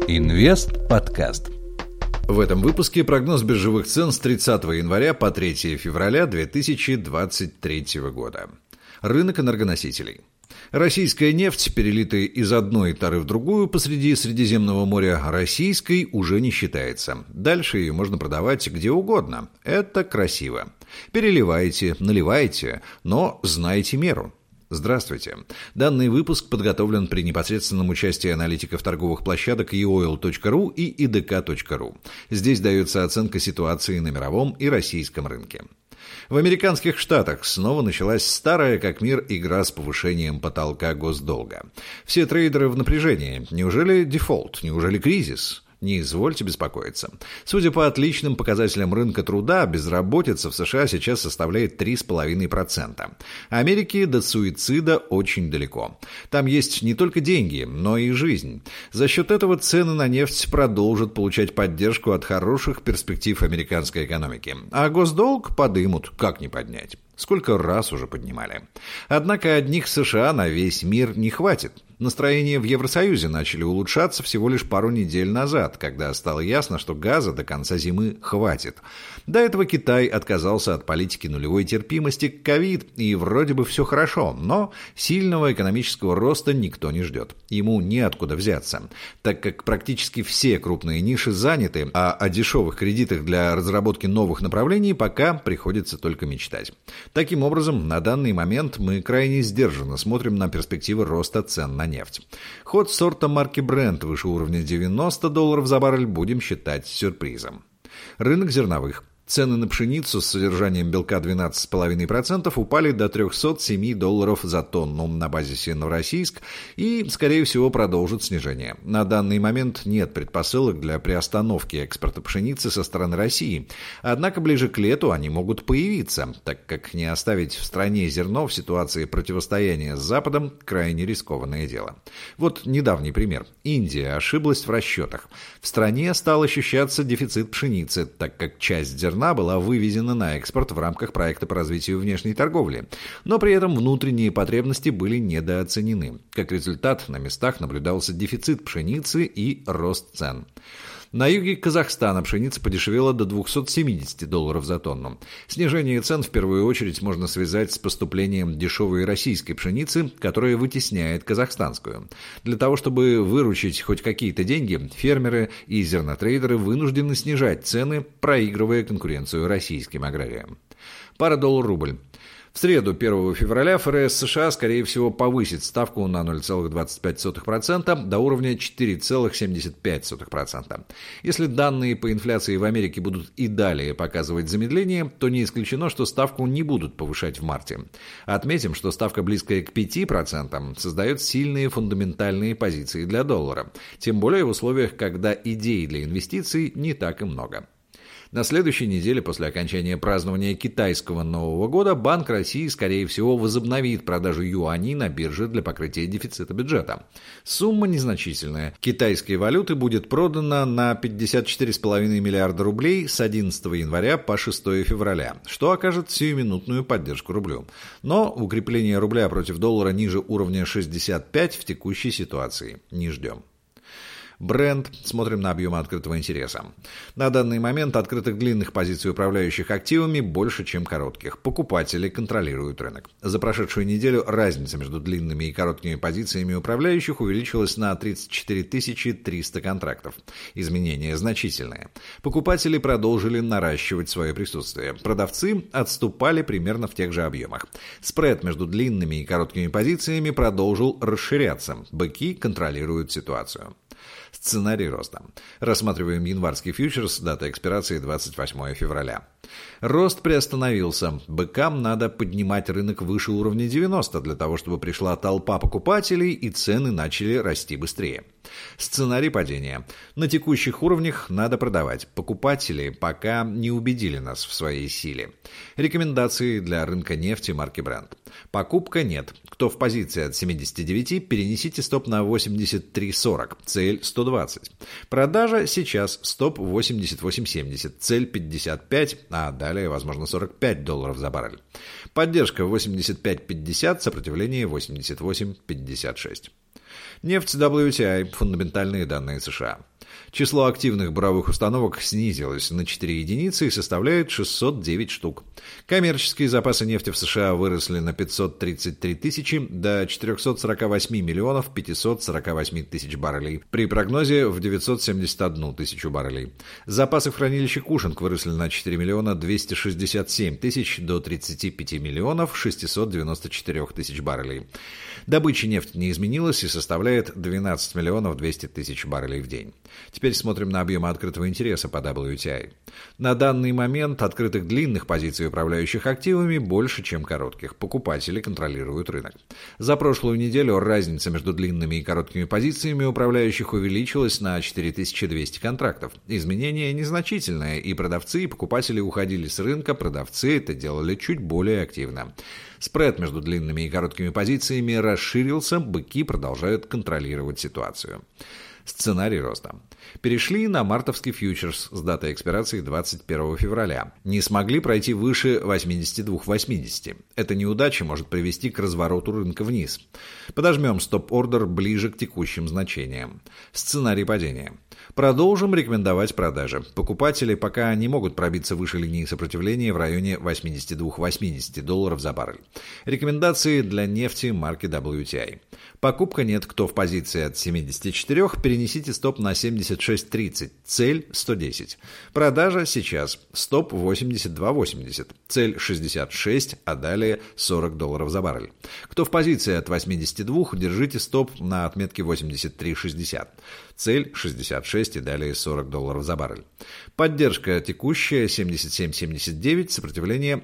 Инвест подкаст. В этом выпуске прогноз биржевых цен с 30 января по 3 февраля 2023 года. Рынок энергоносителей. Российская нефть, перелитая из одной тары в другую посреди Средиземного моря, российской уже не считается. Дальше ее можно продавать где угодно. Это красиво. Переливайте, наливайте, но знайте меру. Здравствуйте. Данный выпуск подготовлен при непосредственном участии аналитиков торговых площадок eoil.ru и idk.ru. Здесь дается оценка ситуации на мировом и российском рынке. В американских штатах снова началась старая как мир игра с повышением потолка госдолга. Все трейдеры в напряжении. Неужели дефолт? Неужели кризис? Не извольте беспокоиться. Судя по отличным показателям рынка труда, безработица в США сейчас составляет 3,5%. Америке до суицида очень далеко. Там есть не только деньги, но и жизнь. За счет этого цены на нефть продолжат получать поддержку от хороших перспектив американской экономики. А госдолг подымут, как не поднять. Сколько раз уже поднимали. Однако одних США на весь мир не хватит. Настроения в Евросоюзе начали улучшаться всего лишь пару недель назад, когда стало ясно, что газа до конца зимы хватит. До этого Китай отказался от политики нулевой терпимости к ковид, и вроде бы все хорошо, но сильного экономического роста никто не ждет. Ему неоткуда взяться, так как практически все крупные ниши заняты, а о дешевых кредитах для разработки новых направлений пока приходится только мечтать. Таким образом, на данный момент мы крайне сдержанно смотрим на перспективы роста цен на нефть. Ход сорта марки Brent выше уровня $90 за баррель будем считать сюрпризом. Рынок зерновых. Цены на пшеницу с содержанием белка 12,5% упали до $307 за тонну на базисе Новороссийск и, скорее всего, продолжат снижение. На данный момент нет предпосылок для приостановки экспорта пшеницы со стороны России. Однако ближе к лету они могут появиться, так как не оставить в стране зерно в ситуации противостояния с Западом – крайне рискованное дело. Вот недавний пример. Индия ошиблась в расчетах. В стране стал ощущаться дефицит пшеницы, так как часть зерна была вывезена на экспорт в рамках проекта по развитию внешней торговли, но при этом внутренние потребности были недооценены. Как результат, на местах наблюдался дефицит пшеницы и рост цен. На юге Казахстана пшеница подешевела до $270 за тонну. Снижение цен в первую очередь можно связать с поступлением дешевой российской пшеницы, которая вытесняет казахстанскую. Для того, чтобы выручить хоть какие-то деньги, фермеры и зернотрейдеры вынуждены снижать цены, проигрывая конкуренцию российским аграриям. Пара доллар-рубль. В среду, 1 февраля, ФРС США, скорее всего, повысит ставку на 0,25% до уровня 4,75%. Если данные по инфляции в Америке будут и далее показывать замедление, то не исключено, что ставку не будут повышать в марте. Отметим, что ставка, близкая к 5%, создает сильные фундаментальные позиции для доллара. Тем более в условиях, когда идей для инвестиций не так и много. На следующей неделе после окончания празднования китайского Нового года Банк России, скорее всего, возобновит продажу юаней на бирже для покрытия дефицита бюджета. Сумма незначительная. Китайской валюты будет продано на 54,5 миллиарда рублей с 11 января по 6 февраля, что окажет сиюминутную поддержку рублю. Но укрепление рубля против доллара ниже уровня 65 в текущей ситуации не ждем. Бренд. Смотрим на объемы открытого интереса. На данный момент открытых длинных позиций управляющих активами больше, чем коротких. Покупатели контролируют рынок. За прошедшую неделю разница между длинными и короткими позициями управляющих увеличилась на 34 300 контрактов. Изменения значительные. Покупатели продолжили наращивать свое присутствие. Продавцы отступали примерно в тех же объемах. Спред между длинными и короткими позициями продолжил расширяться. Быки контролируют ситуацию. Сценарий роста. Рассматриваем январский фьючерс, дата экспирации 28 февраля. Рост приостановился. Быкам надо поднимать рынок выше уровня 90 для того, чтобы пришла толпа покупателей и цены начали расти быстрее. Сценарий падения. На текущих уровнях надо продавать. Покупатели пока не убедили нас в своей силе. Рекомендации для рынка нефти марки Brent. Покупка нет. Кто в позиции от 79, перенесите стоп на 83.40, цель 120. Продажа сейчас стоп 88.70, цель 55, а далее, возможно, $45 за баррель. Поддержка 85.50, сопротивление 88.56. Нефть WTI, фундаментальные данные США. Число активных буровых установок снизилось на 4 единицы и составляет 609 штук. Коммерческие запасы нефти в США выросли на 533 тысячи до 448 миллионов 548 тысяч баррелей, при прогнозе в 971 тысячу баррелей. Запасы в хранилище Кушинг выросли на 4 миллиона 267 тысяч до 35 миллионов 694 тысяч баррелей. Добыча нефти не изменилась и составляет 12 миллионов 200 тысяч баррелей в день. Теперь смотрим на объемы открытого интереса по WTI. На данный момент открытых длинных позиций управляющих активами больше, чем коротких. Покупатели контролируют рынок. За прошлую неделю разница между длинными и короткими позициями управляющих увеличилась на 4200 контрактов. Изменение незначительное, и продавцы и покупатели уходили с рынка, продавцы это делали чуть более активно. Спред между длинными и короткими позициями расширился, быки продолжают контролировать ситуацию. Сценарий роста. Перешли на мартовский фьючерс с датой экспирации 21 февраля. Не смогли пройти выше 82.80. Эта неудача может привести к развороту рынка вниз. Подожмем стоп-ордер ближе к текущим значениям. Сценарий падения. Продолжим рекомендовать продажи. Покупатели пока не могут пробиться выше линии сопротивления в районе 82-80 долларов за баррель. Рекомендации для нефти марки WTI. Покупка нет, кто в позиции от 74, перенесите стоп на 76.30, цель 110. Продажа сейчас, стоп 82.80, цель 66, а далее 40 долларов за баррель. Кто в позиции от 82, держите стоп на отметке 83.60, цель 66 и далее 40 долларов за баррель. Поддержка текущая 77.79, сопротивление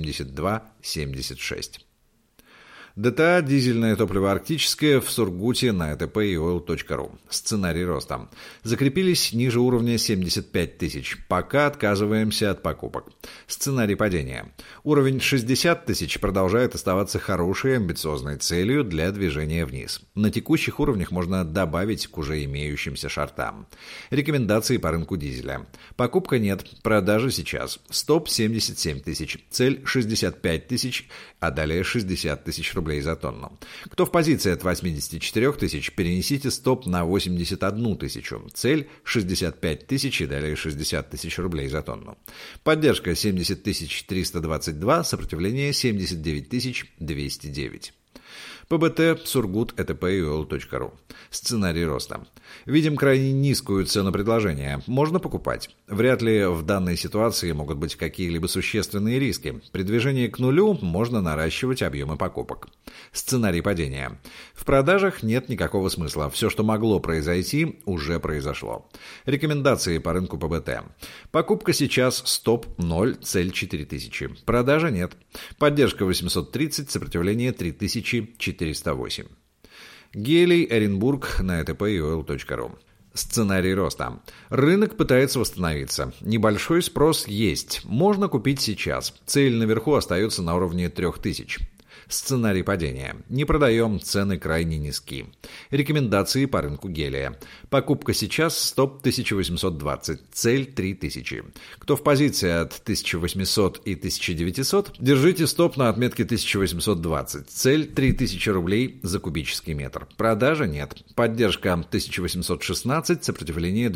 82.76. ДТА, дизельное топливо арктическое в Сургуте на ЭТП и oil.ru. Сценарий роста. Закрепились ниже уровня 75 тысяч. Пока отказываемся от покупок. Сценарий падения. Уровень 60 тысяч продолжает оставаться хорошей амбициозной целью для движения вниз. На текущих уровнях можно добавить к уже имеющимся шортам. Рекомендации по рынку дизеля. Покупка нет, продажа сейчас. Стоп 77 тысяч, цель 65 тысяч, а далее 60 тысяч рублей за тонну. Кто в позиции от 84 тысяч, перенесите стоп на 81 тысячу. Цель 65 тысяч и далее 60 тысяч рублей за тонну. Поддержка 70 322, сопротивление 79 209. ПБТ, Сургут, ЭТП и oil.ru. Сценарий роста. Видим крайне низкую цену предложения. Можно покупать. Вряд ли в данной ситуации могут быть какие-либо существенные риски. При движении к нулю можно наращивать объемы покупок. Сценарий падения. В продажах нет никакого смысла. Все, что могло произойти, уже произошло. Рекомендации по рынку ПБТ. Покупка сейчас, стоп 0, цель 4000. Продажа нет. Поддержка 830, сопротивление 3408. Гелий, Оренбург на ЭТП и oil.ru. Сценарий роста. Рынок пытается восстановиться. Небольшой спрос есть. Можно купить сейчас. Цель наверху остается на уровне 3000. Сценарий падения. Не продаем, цены крайне низки. Рекомендации по рынку гелия. Покупка сейчас, стоп 1820, цель 3000. Кто в позиции от 1800 и 1900, держите стоп на отметке 1820, цель 3000 рублей за кубический метр. Продажа нет. Поддержка 1816, сопротивление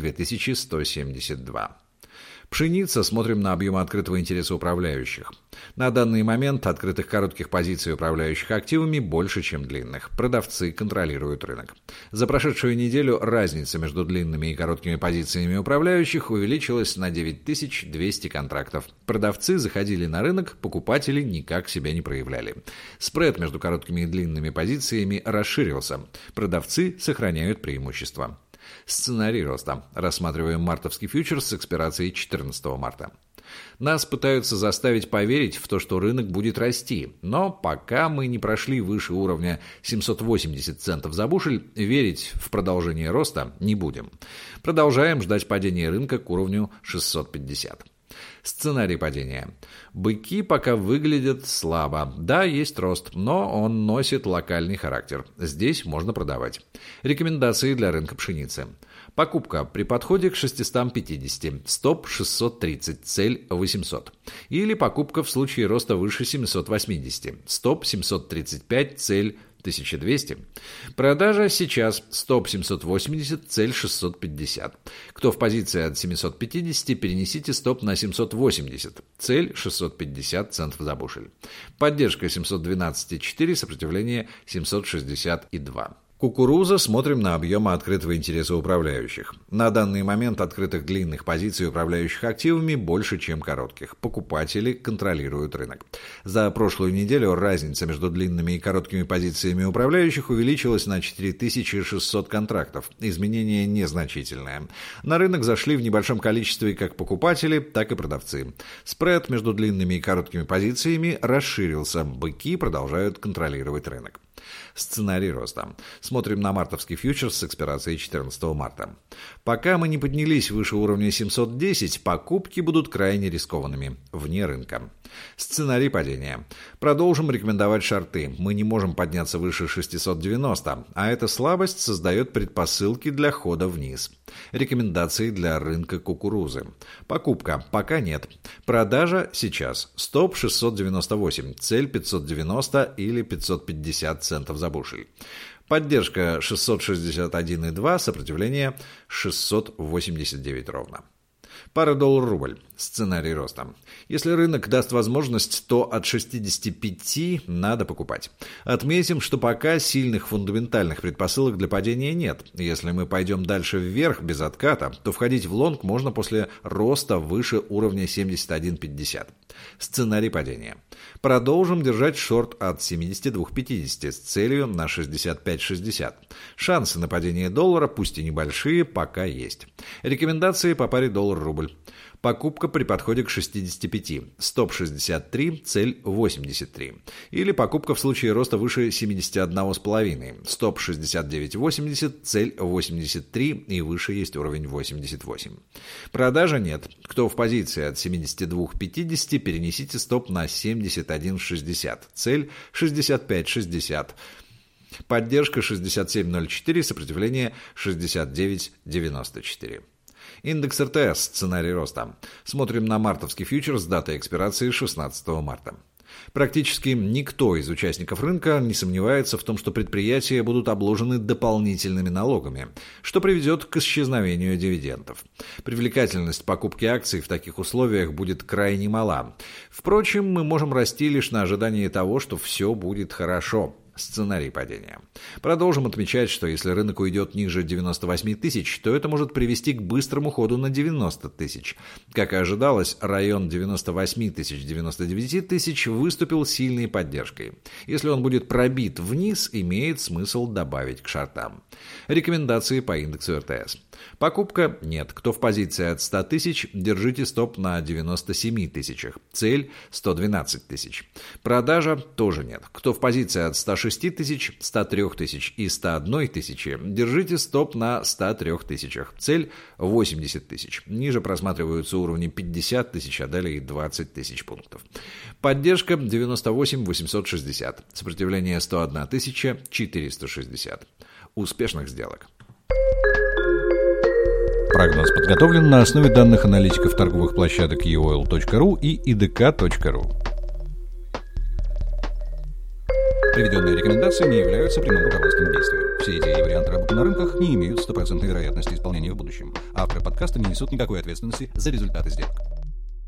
2172. Пшеница. Смотрим на объемы открытого интереса управляющих. На данный момент открытых коротких позиций управляющих активами больше, чем длинных. Продавцы контролируют рынок. За прошедшую неделю разница между длинными и короткими позициями управляющих увеличилась на 9200 контрактов. Продавцы заходили на рынок, покупатели никак себя не проявляли. Спред между короткими и длинными позициями расширился. Продавцы сохраняют преимущество. Сценарий роста. Рассматриваем мартовский фьючерс с экспирацией 14 марта. Нас пытаются заставить поверить в то, что рынок будет расти, но пока мы не прошли выше уровня 780 центов за бушель, верить в продолжение роста не будем. Продолжаем ждать падения рынка к уровню 650. Сценарий падения. Быки пока выглядят слабо. Да, есть рост, но он носит локальный характер. Здесь можно продавать. Рекомендации для рынка пшеницы. Покупка при подходе к 650, стоп 630, цель 800. Или покупка в случае роста выше 780, стоп 735, цель 1200. Продажа сейчас стоп-780, цель 650. Кто в позиции от 750, перенесите стоп на 780, цель 650 центов за бушель. Поддержка 712,4, сопротивление 762. Кукуруза. Смотрим на объемы открытого интереса управляющих. На данный момент открытых длинных позиций управляющих активами больше, чем коротких. Покупатели контролируют рынок. За прошлую неделю разница между длинными и короткими позициями управляющих увеличилась на 4600 контрактов. Изменение незначительное. На рынок зашли в небольшом количестве как покупатели, так и продавцы. Спред между длинными и короткими позициями расширился. Быки продолжают контролировать рынок. Сценарий роста. Смотрим на мартовский фьючерс с экспирацией 14 марта. Пока мы не поднялись выше уровня 710, покупки будут крайне рискованными, вне рынка. Сценарий падения. Продолжим рекомендовать шорты. Мы не можем подняться выше 690, а эта слабость создает предпосылки для хода вниз. Рекомендации для рынка кукурузы. Покупка. Пока нет. Продажа сейчас. Стоп 698, цель 590 или 550 центов за бушель. Поддержка 661,2, сопротивление 689 ровно. Пара доллар-рубль. Сценарий роста. Если рынок даст возможность, то от 65 надо покупать. Отметим, что пока сильных фундаментальных предпосылок для падения нет. Если мы пойдем дальше вверх без отката, то входить в лонг можно после роста выше уровня 71.50. Сценарий падения. Продолжим держать шорт от 72.50 с целью на 65.60. Шансы на падение доллара, пусть и небольшие, пока есть. Рекомендации по паре доллар-рубль. Покупка при подходе к 65. Стоп 63, цель 83. Или покупка в случае роста выше 71,5. Стоп 69,80, цель 83 и выше есть уровень 88. Продажа нет. Кто в позиции от 72,50, перенесите стоп на 71,60. Цель 65,60. Поддержка 67.04, сопротивление 69.94. Индекс РТС. Сценарий роста. Смотрим на мартовский фьючерс с датой экспирации 16 марта. Практически никто из участников рынка не сомневается в том, что предприятия будут обложены дополнительными налогами, что приведет к исчезновению дивидендов. Привлекательность покупки акций в таких условиях будет крайне мала. Впрочем, мы можем расти лишь на ожидании того, что все будет хорошо. Сценарий падения. Продолжим отмечать, что если рынок уйдет ниже 98 тысяч, то это может привести к быстрому ходу на 90 тысяч. Как и ожидалось, район 98 тысяч, 99 тысяч выступил сильной поддержкой. Если он будет пробит вниз, имеет смысл добавить к шортам. Рекомендации по индексу РТС. Покупка нет. Кто в позиции от 100 тысяч, держите стоп на 97 тысячах. Цель 112 тысяч. Продажа тоже нет. Кто в позиции от 106 тысяч, 103 тысяч и 101 тысячи, держите стоп на 103 тысячах. Цель 80 тысяч. Ниже просматриваются уровни 50 тысяч, а далее 20 тысяч пунктов. Поддержка 98 860. Сопротивление 101 тысяча 460. Успешных сделок. Прогноз подготовлен на основе данных аналитиков торговых площадок eoil.ru и idk.ru. Приведенные рекомендации не являются прямым руководством к действию. Все идеи и варианты работы на рынках не имеют 100% вероятности исполнения в будущем. Авторы подкаста не несут никакой ответственности за результаты сделок.